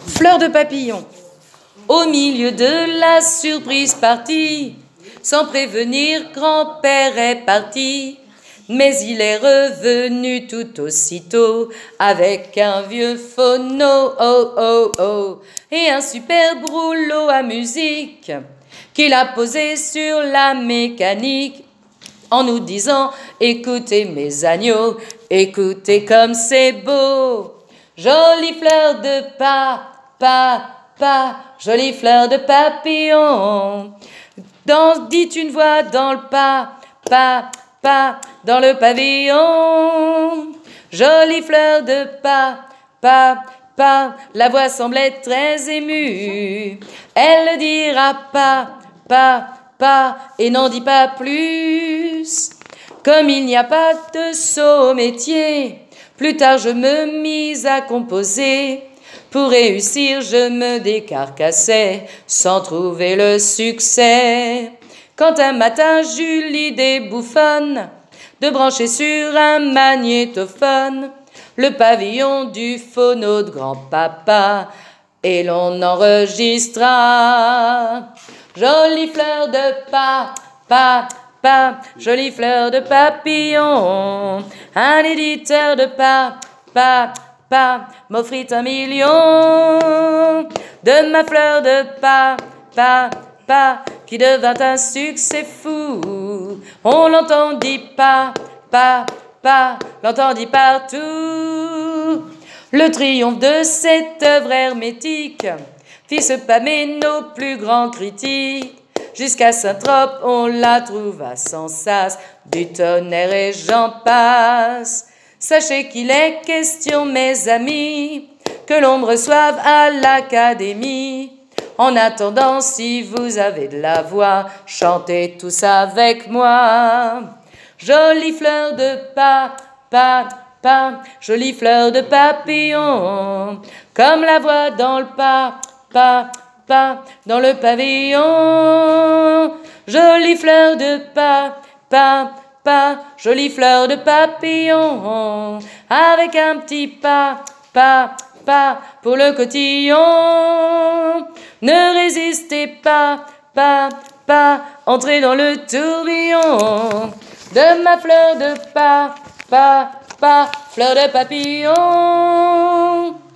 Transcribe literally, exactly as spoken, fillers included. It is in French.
Fleur de papillon. Au milieu de la surprise partie, sans prévenir, grand-père est parti. Mais il est revenu tout aussitôt avec un vieux phono, oh oh oh, et un superbe rouleau à musique qu'il a posé sur la mécanique en nous disant « Écoutez mes agneaux, écoutez comme c'est beau, jolie fleur de pas, pas, pas, jolie fleur de papillon. Dans, dit une voix dans le pas, pas, pas, dans le pavillon. Jolie fleur de pas, pas, pas, la voix semblait très émue. Elle ne dira pas, pas, pas, et n'en dit pas plus. Comme il n'y a pas de saut métier, plus tard je me mis à composer. Pour réussir, je me décarcassais sans trouver le succès. Quand un matin j'eus l'idée bouffonne de brancher sur un magnétophone le pavillon du phono de grand-papa, et l'on enregistra. Jolie fleur de pas, pas, pas, jolie fleur de papillon. Un éditeur de pas, pas, pas, m'offrit un million. De ma fleur de pas, pas, pas, qui devint un succès fou. On l'entendit pas, pas, pas, l'entendit partout. Le triomphe de cette œuvre hermétique fit se pâmer nos plus grands critiques. Jusqu'à Saint-Trope, on la trouva sans sas, du tonnerre et j'en passe. Sachez qu'il est question, mes amis, que l'on me reçoive à l'académie. En attendant, si vous avez de la voix, chantez tous avec moi. Jolie fleur de pas, pas, pas, jolie fleur de papillon, comme la voix dans le pas, pas, pas, dans le pavillon. Jolie fleur de pas, pas, pas, jolie fleur de papillon, avec un petit pas, pas, pas, pour le cotillon. Ne résistez pas, pas, pas, entrez dans le tourbillon de ma fleur de pas, pas, pas, fleur de papillon.